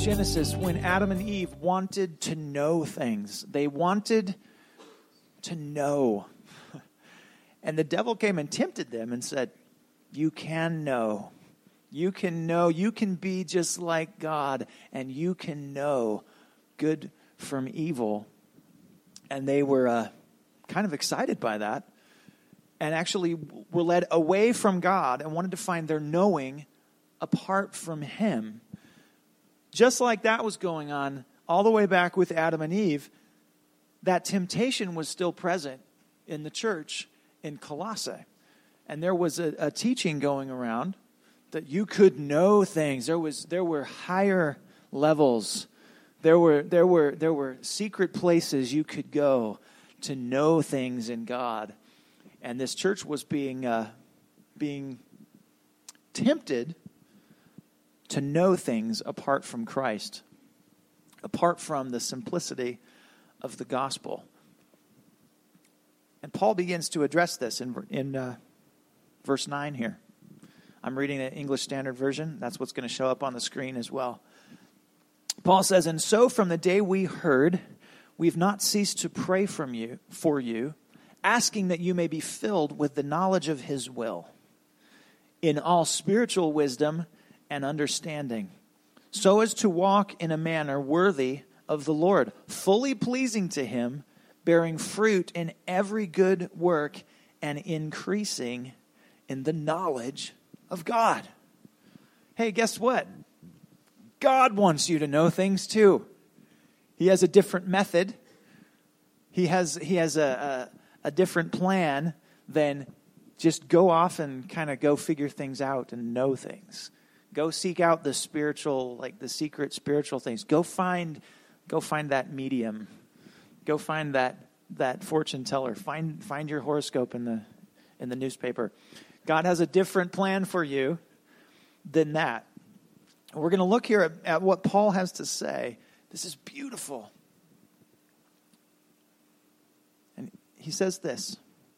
Genesis, when Adam and Eve wanted to know things, they wanted to know. And the devil came and tempted them and said, you can know. You can know. You can be just like God, and you can know good from evil. And they were kind of excited by that, and actually were led away from God and wanted to find their knowing apart from Him. Just like that was going on all the way back with Adam and Eve, that temptation was still present in the church in Colossae. And there was a teaching going around that you could know things. There were higher levels. There were secret places you could go to know things in God. And this church was being tempted to know things apart from Christ, apart from the simplicity of the gospel. And Paul begins to address this in verse 9 here. I'm reading the English Standard Version. That's what's going to show up on the screen as well. Paul says, "And so from the day we heard, we've not ceased to pray for you, asking that you may be filled with the knowledge of His will, in all spiritual wisdom and understanding, so as to walk in a manner worthy of the Lord, fully pleasing to Him, bearing fruit in every good work and increasing in the knowledge of God." Hey, guess what? God wants you to know things too. He has a different method. He has a different plan than just go off and kind of go figure things out and know things. Go seek out the spiritual, like the secret spiritual things. Go find that medium. Go find that fortune teller. Find your horoscope in the newspaper. God has a different plan for you than that. We're going to look here at what Paul has to say. This is beautiful. And he says this.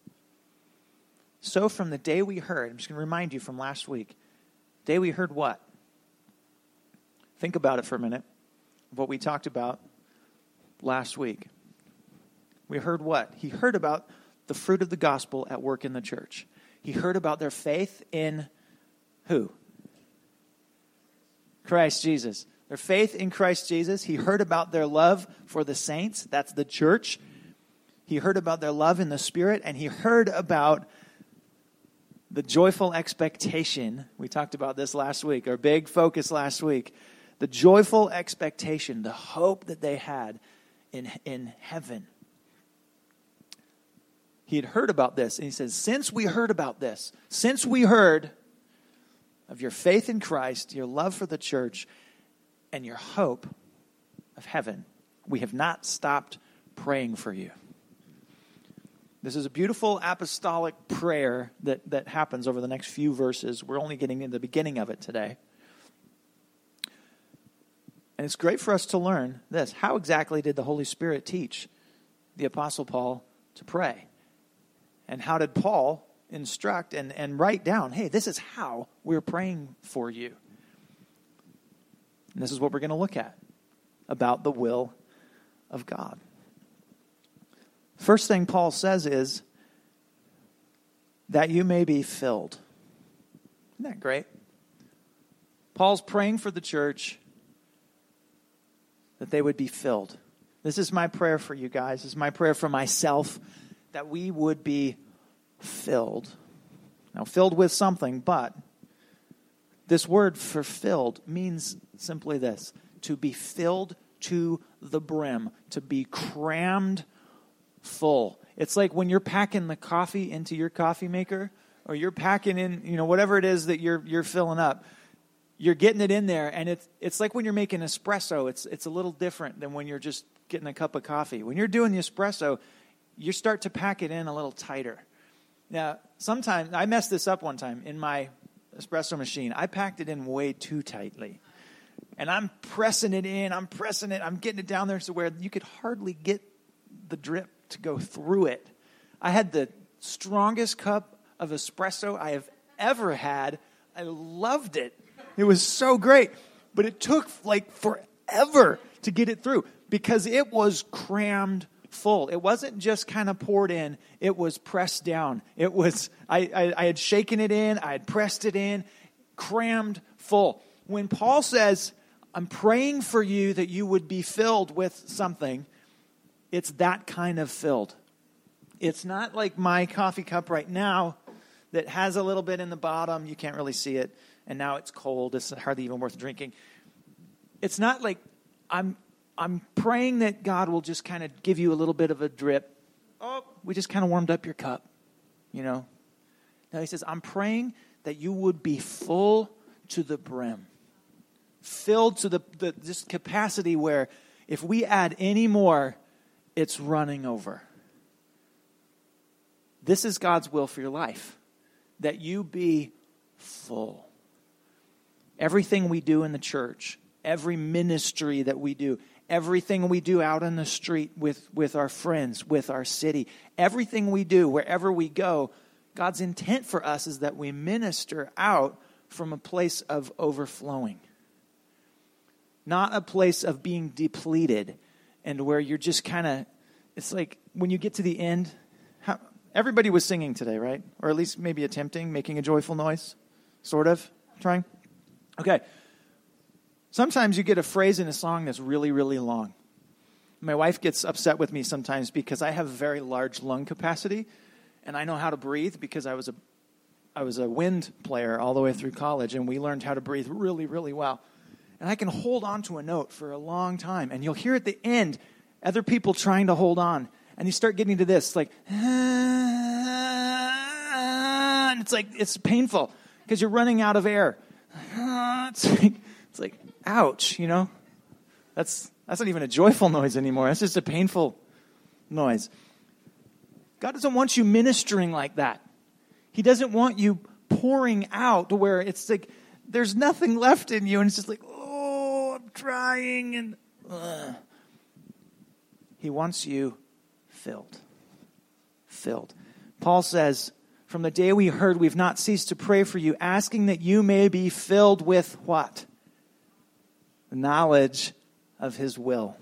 So from the day we heard, I'm just going to remind you from last week, day we heard what? Think about it for a minute. What we talked about last week. We heard what? He heard about the fruit of the gospel at work in the church. He heard about their faith in who? Christ Jesus. Their faith in Christ Jesus. He heard about their love for the saints. That's the church. He heard about their love in the Spirit. And he heard about the joyful expectation. We talked about this last week. Our big focus last week. The joyful expectation. The hope that they had in heaven. He had heard about this. And he says, since we heard about this. Since we heard of your faith in Christ, your love for the church, and your hope of heaven, we have not stopped praying for you. This is a beautiful apostolic prayer that happens over the next few verses. We're only getting into the beginning of it today. And it's great for us to learn this. How exactly did the Holy Spirit teach the Apostle Paul to pray? And how did Paul instruct and write down, hey, this is how we're praying for you. And this is what we're going to look at about the will of God. First thing Paul says is that you may be filled. Isn't that great? Paul's praying for the church that they would be filled. This is my prayer for you guys. This is my prayer for myself, that we would be filled. Now, filled with something, but this word for filled means simply this: to be filled to the brim, to be crammed full. It's like when you're packing the coffee into your coffee maker, or you're packing in, whatever it is that you're filling up. You're getting it in there, and it's like when you're making espresso. It's a little different than when you're just getting a cup of coffee. When you're doing the espresso, you start to pack it in a little tighter. Now, sometimes, I messed this up one time in my espresso machine. I packed it in way too tightly. And I'm pressing it in, I'm getting it down there to where you could hardly get the drip to go through it. I had the strongest cup of espresso I have ever had. I loved it. It was so great. But it took like forever to get it through because it was crammed full. It wasn't just kind of poured in. It was pressed down. It was, I had shaken it in. I had pressed it in, crammed full. When Paul says, I'm praying for you that you would be filled with something, it's that kind of filled. It's not like my coffee cup right now that has a little bit in the bottom. You can't really see it. And now it's cold. It's hardly even worth drinking. It's not like I'm praying that God will just kind of give you a little bit of a drip. Oh, we just kind of warmed up your cup, you know. Now he says, I'm praying that you would be full to the brim. Filled to the this capacity where if we add any more, it's running over. This is God's will for your life, that you be full. Everything we do in the church, every ministry that we do, everything we do out on the street with our friends, with our city, everything we do, wherever we go, God's intent for us is that we minister out from a place of overflowing. Not a place of being depleted and where you're just kind of, it's like when you get to the end, everybody was singing today, right? Or at least maybe attempting, making a joyful noise, sort of, trying. Okay. Sometimes you get a phrase in a song that's really, really long. My wife gets upset with me sometimes because I have very large lung capacity and I know how to breathe because I was a wind player all the way through college and we learned how to breathe really, really well. And I can hold on to a note for a long time. And you'll hear at the end other people trying to hold on. And you start getting to this, like, and it's like, it's painful because you're running out of air. It's like, ouch, you know. That's not even a joyful noise anymore. That's just a painful noise. God doesn't want you ministering like that. He doesn't want you pouring out to where it's like there's nothing left in you. And it's just like, oh, I'm trying. And He wants you filled. Filled. Paul says, from the day we heard, we've not ceased to pray for you, asking that you may be filled with what? The knowledge of His will.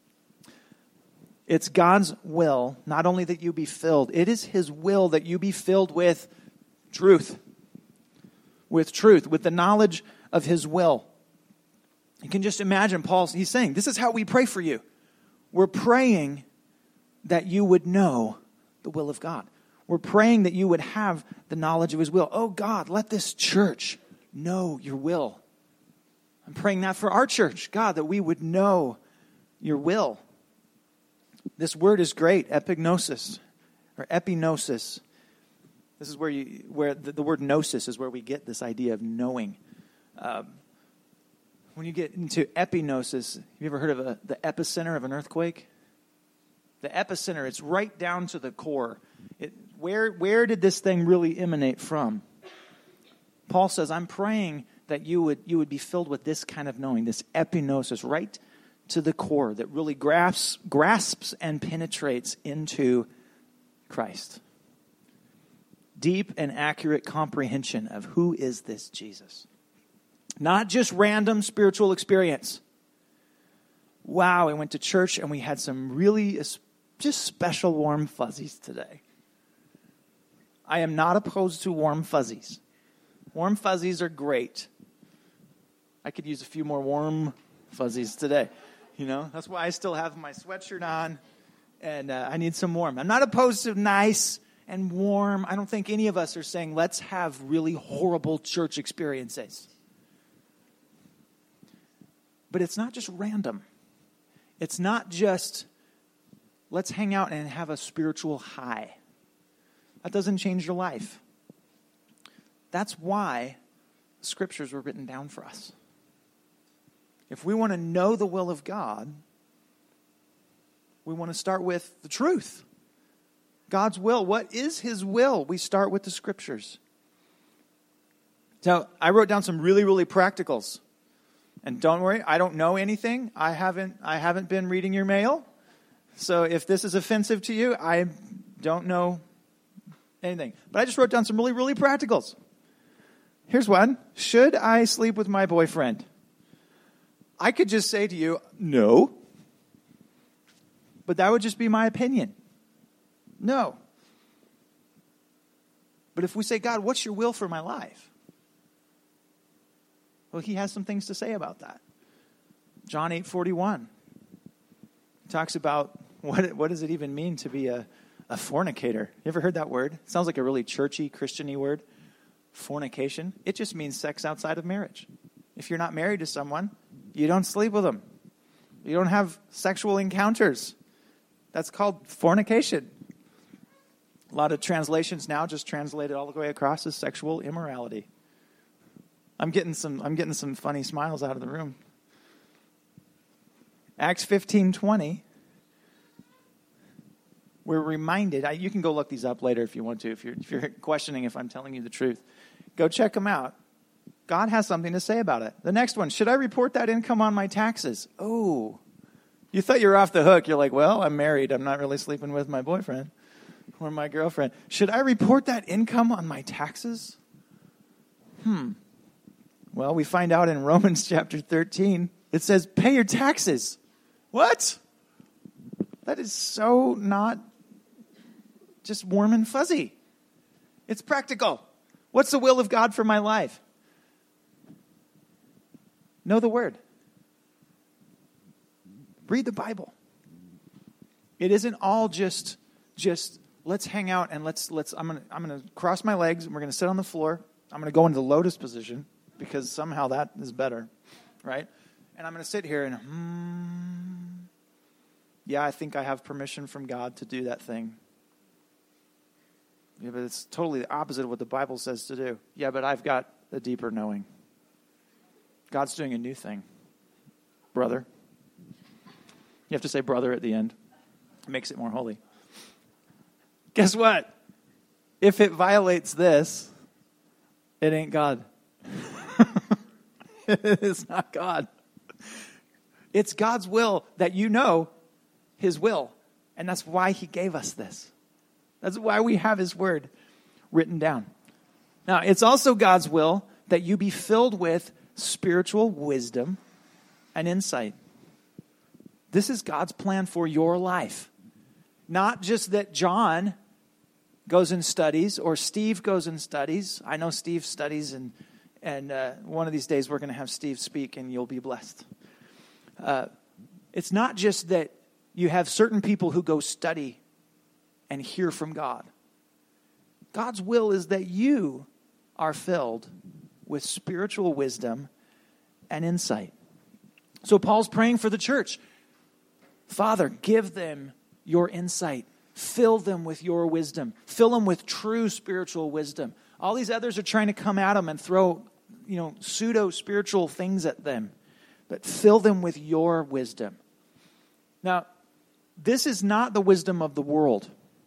It's God's will, not only that you be filled, it is His will that you be filled with truth. With truth, with the knowledge of His will. You can just imagine he's saying, this is how we pray for you. We're praying that you would know the will of God. We're praying that you would have the knowledge of His will. Oh God, let this church know your will. I'm praying that for our church, God, that we would know your will. This word is great, epignosis, or epinosis. This is where the word gnosis is where we get this idea of knowing. When you get into epinosis, have you ever heard of the epicenter of an earthquake? The epicenter, it's right down to the core. Where did this thing really emanate from? Paul says, I'm praying that you would be filled with this kind of knowing, this epinosis, right to the core, that really grasps and penetrates into Christ. Deep and accurate comprehension of who is this Jesus. Not just random spiritual experience. Wow, we went to church and we had some really just special warm fuzzies today. I am not opposed to warm fuzzies. Warm fuzzies are great. I could use a few more warm fuzzies today. You know, that's why I still have my sweatshirt on and I need some warm. I'm not opposed to nice and warm. I don't think any of us are saying let's have really horrible church experiences. But it's not just random. It's not just let's hang out and have a spiritual high. That doesn't change your life. That's why the scriptures were written down for us. If we want to know the will of God, we want to start with the truth. God's will. What is His will? We start with the scriptures. So I wrote down some really, really practicals. And don't worry, I don't know anything. I haven't been reading your mail. So if this is offensive to you, I don't know anything. But I just wrote down some really, really practicals. Here's one. Should I sleep with my boyfriend? I could just say to you, no. But that would just be my opinion. No. But if we say, God, what's your will for my life? Well, he has some things to say about that. John 8:41 talks about what does it even mean to be a fornicator. You ever heard that word? It sounds like a really churchy, Christian-y word. Fornication. It just means sex outside of marriage. If you're not married to someone, you don't sleep with them. You don't have sexual encounters. That's called fornication. A lot of translations now just translate it all the way across as sexual immorality. I'm getting some funny smiles out of the room. Acts 15:20. We're reminded. You can go look these up later if you want to. If you're questioning if I'm telling you the truth, go check them out. God has something to say about it. The next one. Should I report that income on my taxes? Oh, you thought you were off the hook. You're like, well, I'm married. I'm not really sleeping with my boyfriend or my girlfriend. Should I report that income on my taxes? Well, we find out in Romans chapter 13, it says, pay your taxes. What? That is so not just warm and fuzzy. It's practical. What's the will of God for my life? Know the word. Read the Bible. It isn't all just let's hang out and let's I'm gonna cross my legs and we're gonna sit on the floor. I'm gonna go into the lotus position because somehow that is better, right? And I'm gonna sit here and yeah, I think I have permission from God to do that thing. Yeah, but it's totally the opposite of what the Bible says to do. Yeah, but I've got a deeper knowing. God's doing a new thing. Brother. You have to say brother at the end. It makes it more holy. Guess what? If it violates this, it ain't God. It's not God. It's God's will that you know His will. And that's why He gave us this. That's why we have His word written down. Now, it's also God's will that you be filled with spiritual wisdom and insight. This is God's plan for your life. Not just that John goes and studies or Steve goes and studies. I know Steve studies and one of these days we're going to have Steve speak and you'll be blessed. It's not just that you have certain people who go study and hear from God. God's will is that you are filled with spiritual wisdom and insight. So Paul's praying for the church. Father, give them your insight. Fill them with your wisdom. Fill them with true spiritual wisdom. All these others are trying to come at them and throw, pseudo-spiritual things at them. But fill them with your wisdom. Now, this is not the wisdom of the world.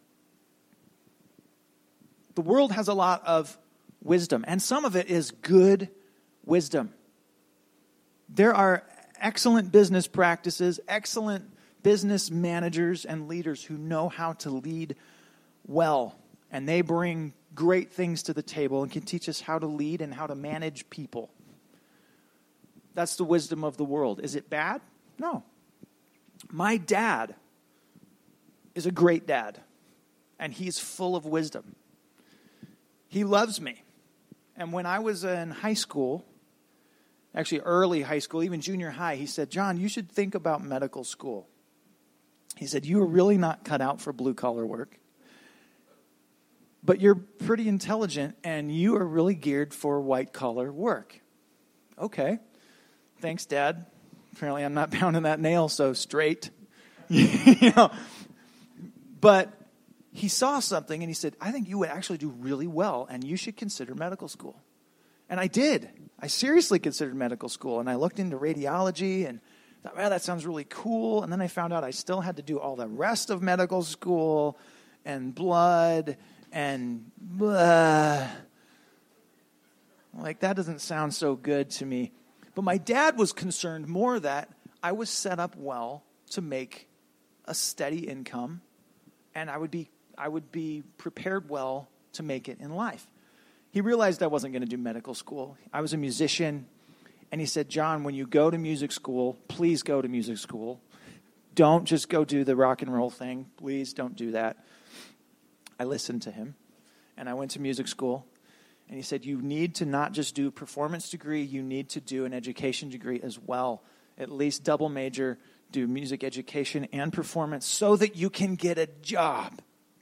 The world has a lot of wisdom, and some of it is good wisdom. There are excellent business practices, excellent business managers and leaders who know how to lead well, and they bring great things to the table and can teach us how to lead and how to manage people. That's the wisdom of the world. Is it bad? No. My dad is a great dad, and he's full of wisdom. He loves me. And when I was in high school, actually early high school, even junior high, he said, John, you should think about medical school. He said, you are really not cut out for blue-collar work, but you're pretty intelligent, and you are really geared for white-collar work. Okay. Thanks, Dad. Apparently I'm not pounding that nail so straight. But he saw something and he said, I think you would actually do really well and you should consider medical school. And I did. I seriously considered medical school, and I looked into radiology and thought, well, that sounds really cool. And then I found out I still had to do all the rest of medical school and blood and blah. Like, that doesn't sound so good to me. But my dad was concerned more that I was set up well to make a steady income, and I would be prepared well to make it in life. He realized I wasn't going to do medical school. I was a musician, And he said, John, when you go to music school, please go to music school. Don't just go do the rock and roll thing. Please don't do that. I listened to him, and I went to music school. And he said, you need to not just do a performance degree, you need to do an education degree as well. At least double major, do music education and performance so that you can get a job.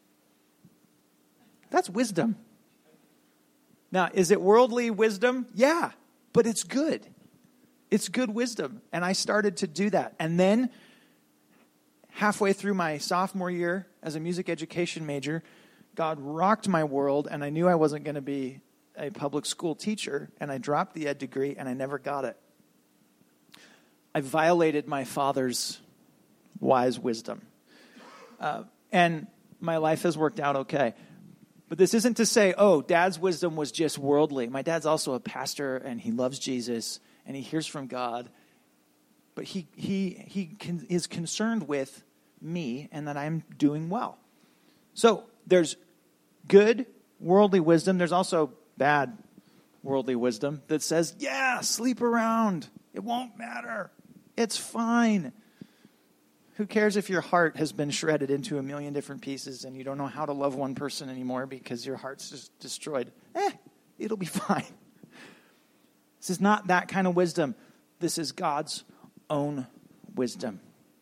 That's wisdom. Now, is it worldly wisdom? Yeah, but it's good. It's good wisdom. And I started to do that. And then halfway through my sophomore year as a music education major, God rocked my world, and I knew I wasn't going to be a public school teacher, and I dropped the ed degree, and I never got it. I violated my father's wise wisdom. And my life has worked out okay. But this isn't to say, oh, Dad's wisdom was just worldly. My dad's also a pastor, and he loves Jesus, and he hears from God. But he is concerned with me and that I'm doing well. So there's good worldly wisdom. There's also bad worldly wisdom that says, yeah, sleep around. It won't matter. It's fine. Who cares if your heart has been shredded into a million different pieces and you don't know how to love one person anymore because your heart's just destroyed? It'll be fine. This is not that kind of wisdom. This is God's own wisdom.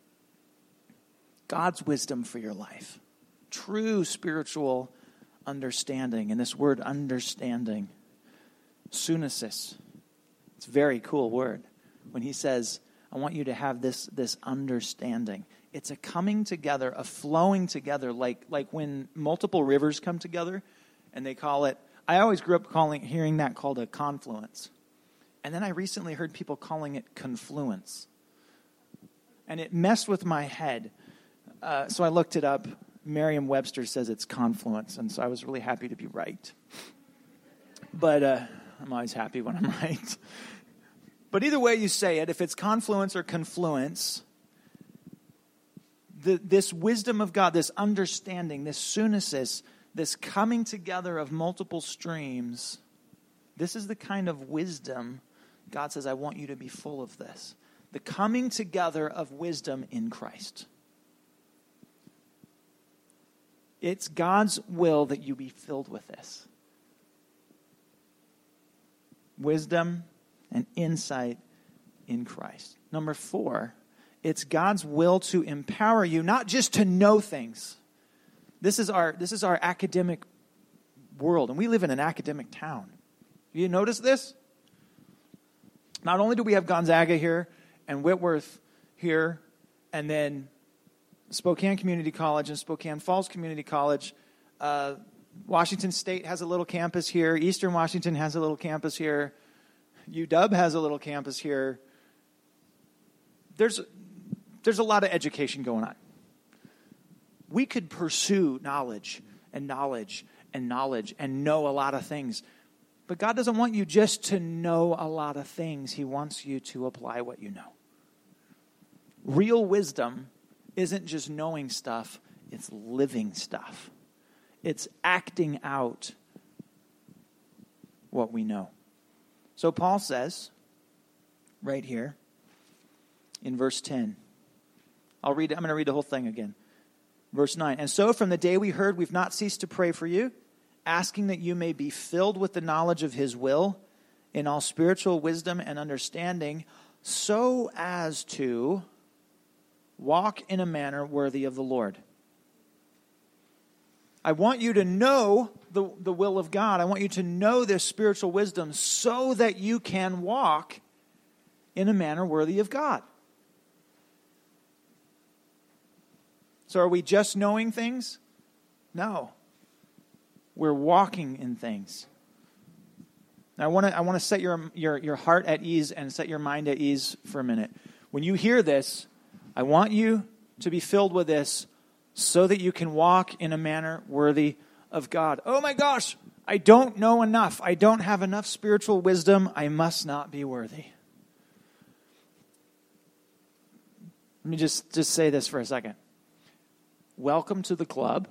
God's wisdom for your life. True spiritual understanding. And this word understanding, sunesis, it's a very cool word. When he says, I want you to have this understanding. It's a coming together, a flowing together, like when multiple rivers come together, and they call it, I always grew up hearing that called a confluence. And then I recently heard people calling it confluence. And it messed with my head. So I looked it up. Merriam-Webster says it's confluence, and so I was really happy to be right. But I'm always happy when I'm right. But either way you say it, if it's confluence or confluence, this wisdom of God, this understanding, this sunesis, this coming together of multiple streams, this is the kind of wisdom God says, I want you to be full of this. The coming together of wisdom in Christ. It's God's will that you be filled with this. Wisdom and insight in Christ. Number 4, it's God's will to empower you, not just to know things. This is our academic world, and we live in an academic town. You notice this? Not only do we have Gonzaga here and Whitworth here, and then Spokane Community College and Spokane Falls Community College, Washington State has a little campus here, Eastern Washington has a little campus here, UW has a little campus here. There's a lot of education going on. We could pursue knowledge and knowledge and knowledge and know a lot of things. But God doesn't want you just to know a lot of things. He wants you to apply what you know. Real wisdom isn't just knowing stuff, it's living stuff. It's acting out what we know. So Paul says, right here, in verse 10, I'm going to read the whole thing again. Verse 9, and so from the day we heard, we've not ceased to pray for you, asking that you may be filled with the knowledge of his will, in all spiritual wisdom and understanding, so as to walk in a manner worthy of the Lord. I want you to know the will of God. I want you to know this spiritual wisdom so that you can walk in a manner worthy of God. So are we just knowing things? No. We're walking in things. Now I want to set your heart at ease and set your mind at ease for a minute. When you hear this, I want you to be filled with this so that you can walk in a manner worthy of God. Oh my gosh, I don't know enough. I don't have enough spiritual wisdom. I must not be worthy. Let me just say this for a second. Welcome to the club.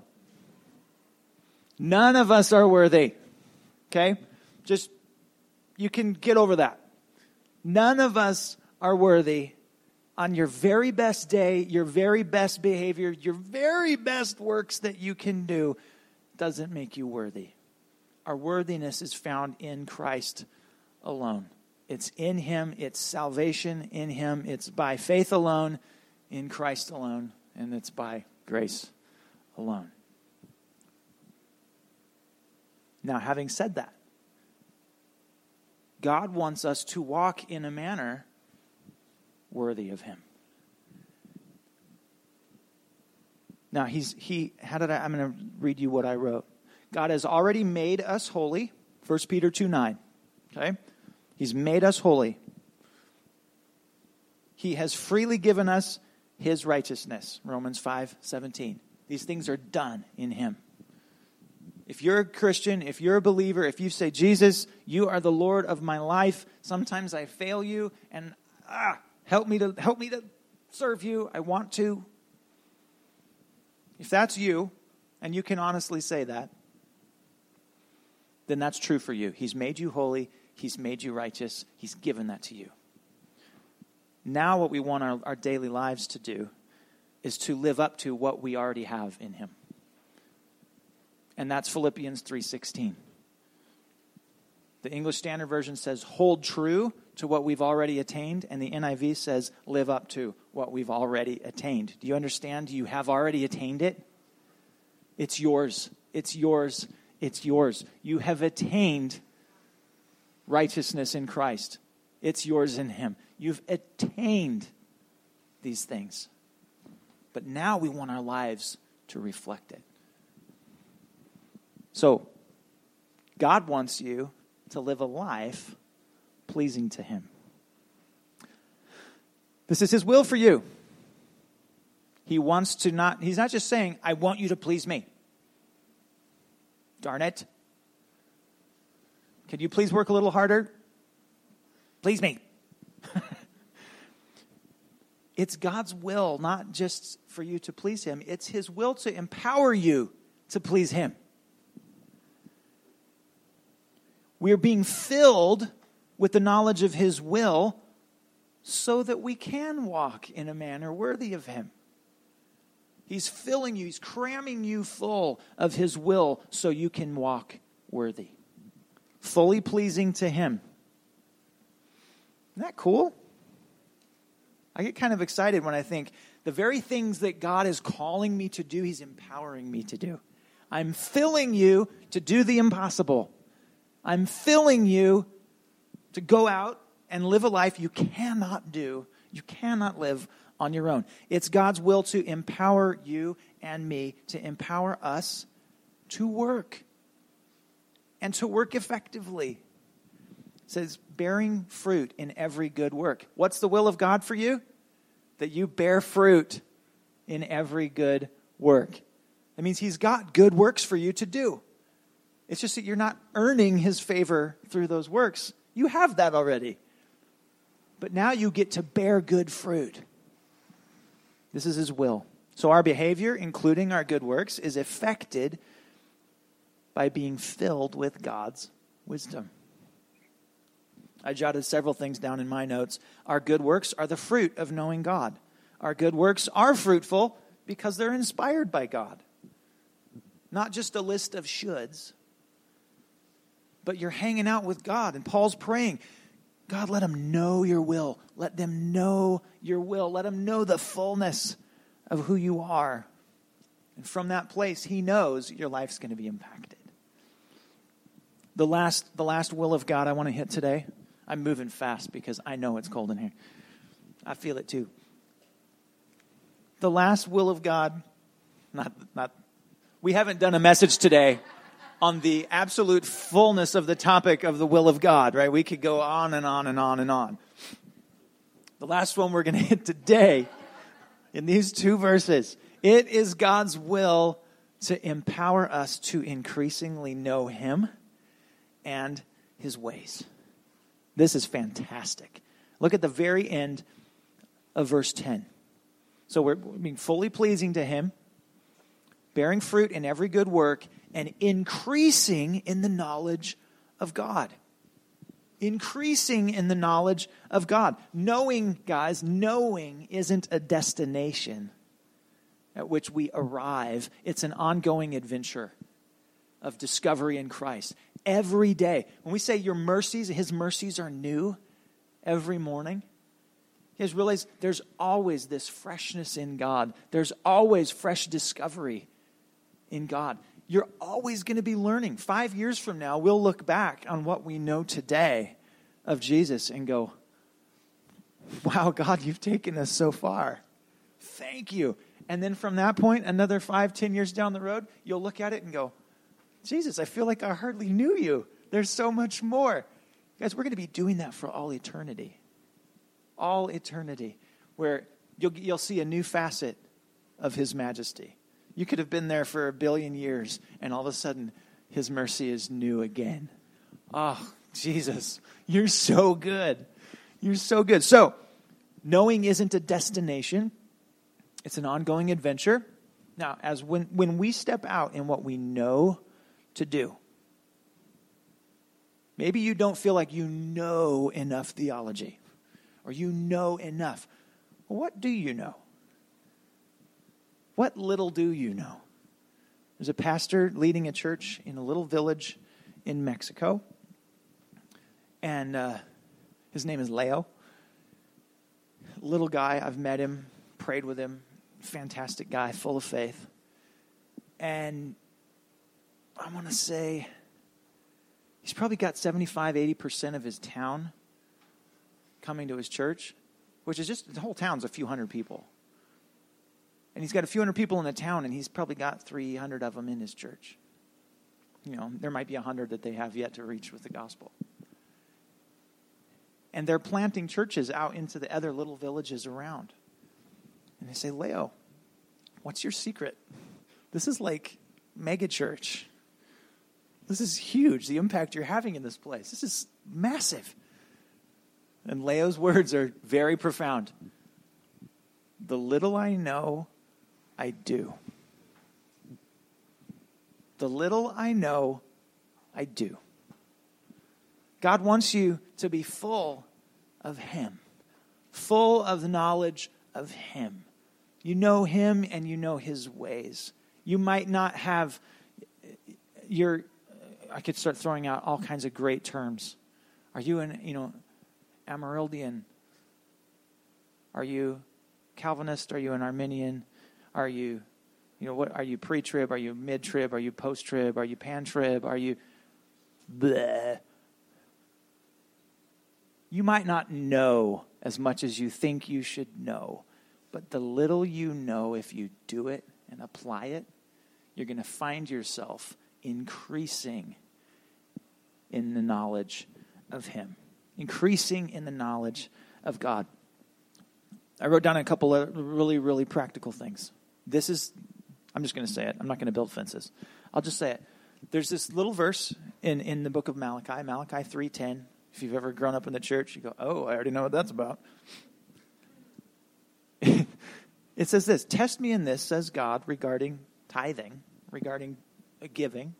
None of us are worthy. Okay? You can get over that. None of us are worthy. On your very best day, your very best behavior, your very best works that you can do doesn't make you worthy. Our worthiness is found in Christ alone. It's in him. It's salvation in him. It's by faith alone, in Christ alone, and it's by grace alone. Now, having said that, God wants us to walk in a manner worthy of him. Now, I'm going to read you what I wrote. God has already made us holy, 1 Peter 2:9. Okay? He's made us holy. He has freely given us his righteousness, Romans 5:17. These things are done in him. If you're a Christian, if you're a believer, if you say, Jesus, you are the Lord of my life, sometimes I fail you, and help me to serve you. I want to. If that's you, and you can honestly say that, then that's true for you. He's made you holy. He's made you righteous. He's given that to you. Now what we want our daily lives to do is to live up to what we already have in him. And that's Philippians 3:16. The English Standard Version says, hold true to what we've already attained. And the NIV says, live up to what we've already attained. Do you understand? You have already attained it. It's yours. It's yours. It's yours. You have attained righteousness in Christ. It's yours in him. You've attained these things. But now we want our lives to reflect it. So, God wants you to live a life pleasing to him. This is his will for you. He's not just saying, I want you to please me. Darn it. Could you please work a little harder? Please me. It's God's will, not just for you to please him. It's his will to empower you to please him. We are being filled with the knowledge of his will so that we can walk in a manner worthy of him. He's filling you, he's cramming you full of his will so you can walk worthy. Fully pleasing to him. Isn't that cool? I get kind of excited when I think the very things that God is calling me to do, he's empowering me to do. I'm filling you to do the impossible. I'm filling you to go out and live a life you cannot do. You cannot live on your own. It's God's will to empower you and me, to empower us to work. And to work effectively. It says, bearing fruit in every good work. What's the will of God for you? That you bear fruit in every good work. That means he's got good works for you to do. It's just that you're not earning his favor through those works. You have that already. But now you get to bear good fruit. This is his will. So our behavior, including our good works, is affected by being filled with God's wisdom. I jotted several things down in my notes. Our good works are the fruit of knowing God. Our good works are fruitful because they're inspired by God. Not just a list of shoulds. But you're hanging out with God. And Paul's praying, God, let them know your will. Let them know your will. Let them know the fullness of who you are. And from that place, he knows your life's going to be impacted. The last will of God I want to hit today. I'm moving fast because I know it's cold in here. I feel it too. The last will of God, we haven't done a message today on the absolute fullness of the topic of the will of God, right? We could go on and on and on and on. The last one we're going to hit today in these two verses. It is God's will to empower us to increasingly know him and his ways. This is fantastic. Look at the very end of verse 10. So we're being fully pleasing to him, bearing fruit in every good work, and increasing in the knowledge of God. increasing in the knowledge of God. Knowing, guys, knowing isn't a destination at which we arrive. It's an ongoing adventure of discovery in Christ. Every day. When we say your mercies, his mercies are new every morning, you guys realize there's always this freshness in God. There's always fresh discovery in God. You're always going to be learning. 5 years from now, we'll look back on what we know today of Jesus and go, wow, God, you've taken us so far. Thank you. And then from that point, another 5-10 years down the road, you'll look at it and go, Jesus, I feel like I hardly knew you. There's so much more. Guys, we're going to be doing that for all eternity. All eternity. Where you'll see a new facet of his majesty. You could have been there for 1 billion years, and all of a sudden, his mercy is new again. Oh, Jesus, you're so good. You're so good. So, knowing isn't a destination. It's an ongoing adventure. Now, as when we step out in what we know to do, maybe you don't feel like you know enough theology, or you know enough. Well, what do you know? What little do you know? There's a pastor leading a church in a little village in Mexico, and his name is Leo. Little guy, I've met him, prayed with him, fantastic guy, full of faith. And I want to say he's probably got 75-80% of his town coming to his church, which is just, the whole town's a few hundred people. And he's got a few hundred people in the town, and he's probably got 300 of them in his church. You know, there might be 100 that they have yet to reach with the gospel. And they're planting churches out into the other little villages around. And they say, Leo, what's your secret? This is like mega church. This is huge, the impact you're having in this place. This is massive. And Leo's words are very profound. The little I know, I do. The little I know, I do. God wants you to be full of him, full of the knowledge of him. You know him and you know his ways. You might not have I could start throwing out all kinds of great terms. Are you an, Amarildian? Are you Calvinist? Are you an Arminian? Are you, what are you, pre-trib? Are you mid-trib? Are you post-trib? Are you pan-trib? Are you bleh? You might not know as much as you think you should know, but the little you know, if you do it and apply it, you're going to find yourself increasing in the knowledge of him, increasing in the knowledge of God. I wrote down a couple of really, really practical things. I'm just going to say it. I'm not going to build fences. I'll just say it. There's this little verse in the book of Malachi, Malachi 3:10. If you've ever grown up in the church, you go, oh, I already know what that's about. It says this, test me in this, says God, regarding tithing, regarding giving,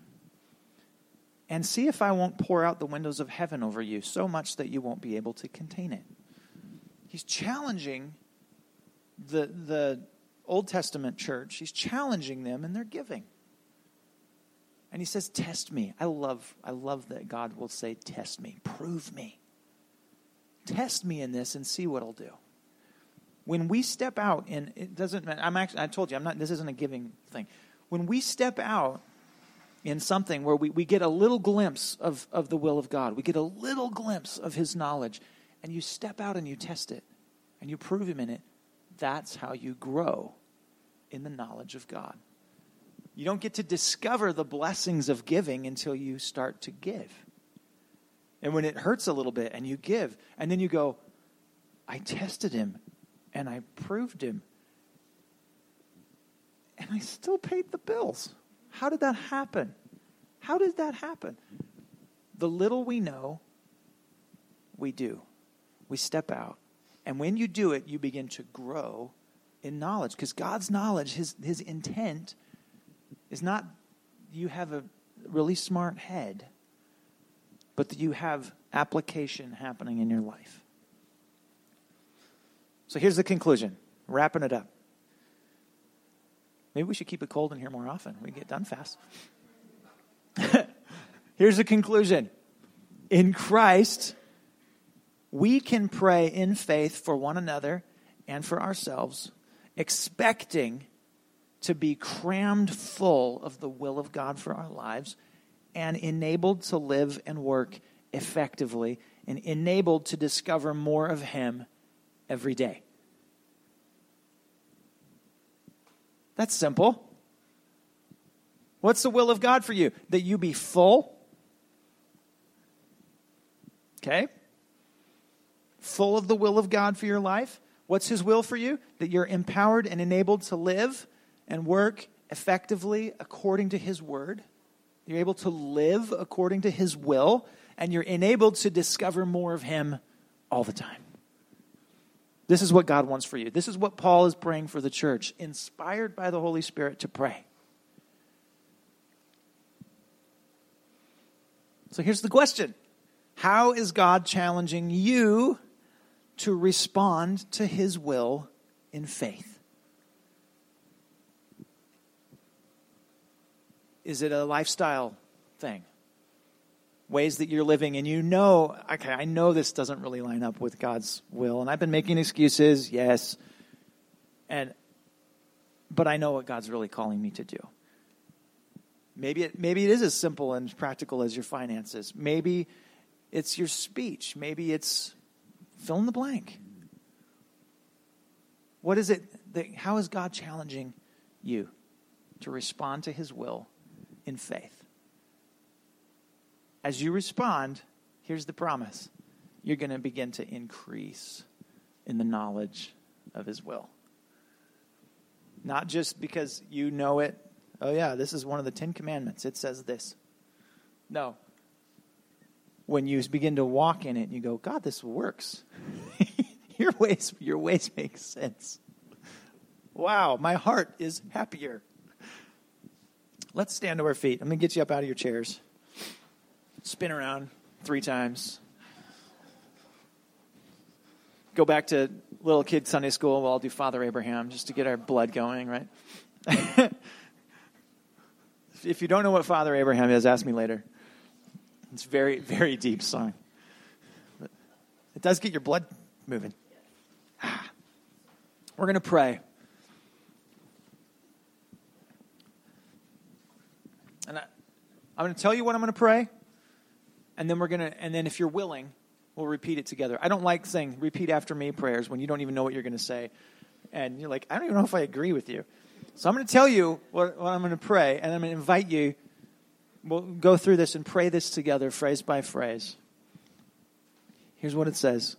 and see if I won't pour out the windows of heaven over you so much that you won't be able to contain it. He's challenging the Old Testament church. He's challenging them in their giving. And he says, test me. I love that God will say, test me, prove me. Test me in this and see what I'll do. When we step out, and it doesn't matter, I told you, this isn't a giving thing. When we step out in something where we get a little glimpse of the will of God, we get a little glimpse of his knowledge, and you step out and you test it, and you prove him in it, that's how you grow in the knowledge of God. You don't get to discover the blessings of giving until you start to give. And when it hurts a little bit and you give, and then you go, I tested him and I proved him. And I still paid the bills. How did that happen? How did that happen? The little we know, we do. We step out. And when you do it, you begin to grow in knowledge. Because God's knowledge, his intent is not you have a really smart head. but that you have application happening in your life. So here's the conclusion, wrapping it up. Maybe we should keep it cold in here more often. We get done fast. Here's the conclusion. In Christ, we can pray in faith for one another and for ourselves, expecting to be crammed full of the will of God for our lives and enabled to live and work effectively and enabled to discover more of Him every day. That's simple. What's the will of God for you? That you be full. Okay? Full of the will of God for your life. What's His will for you? That you're empowered and enabled to live and work effectively according to His word. You're able to live according to His will, and you're enabled to discover more of Him all the time. This is what God wants for you. This is what Paul is praying for the church, inspired by the Holy Spirit to pray. So here's the question. How is God challenging you to respond to His will in faith? Is it a lifestyle thing? Ways that you're living and you know, okay, I know this doesn't really line up with God's will. And I've been making excuses, yes. But I know what God's really calling me to do. Maybe it is as simple and practical as your finances. Maybe it's your speech. Maybe it's fill in the blank. What is it? How is God challenging you to respond to His will in faith? As you respond, here's the promise. You're going to begin to increase in the knowledge of His will. Not just because you know it. Oh yeah, this is one of the 10 Commandments. It says this. No. When you begin to walk in it and you go, God, this works. Your ways make sense. Wow, my heart is happier. Let's stand to our feet. I'm going to get you up out of your chairs. Spin around 3 times. Go back to little kid Sunday school. We'll all do Father Abraham just to get our blood going, right? If you don't know what Father Abraham is, ask me later. It's a very, very deep song. But it does get your blood moving. We're going to pray. And I'm going to tell you what I'm going to pray. And then if you're willing, we'll repeat it together. I don't like saying repeat after me prayers when you don't even know what you're going to say. And you're like, I don't even know if I agree with you. So I'm going to tell you what I'm going to pray. And I'm going to invite you. We'll go through this and pray this together phrase by phrase. Here's what it says.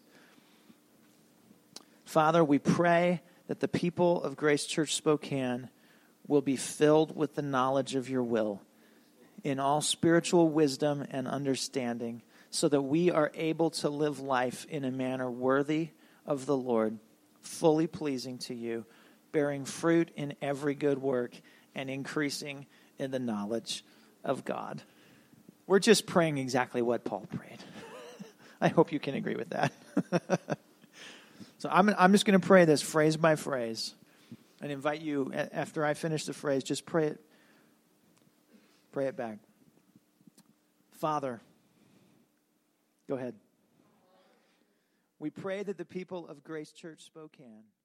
Father, we pray that the people of Grace Church Spokane will be filled with the knowledge of your will in all spiritual wisdom and understanding, so that we are able to live life in a manner worthy of the Lord, fully pleasing to you, bearing fruit in every good work, and increasing in the knowledge of God. We're just praying exactly what Paul prayed. I hope you can agree with that. So I'm just going to pray this phrase by phrase and invite you, after I finish the phrase, just pray it. Pray it back. Father, go ahead. We pray that the people of Grace Church Spokane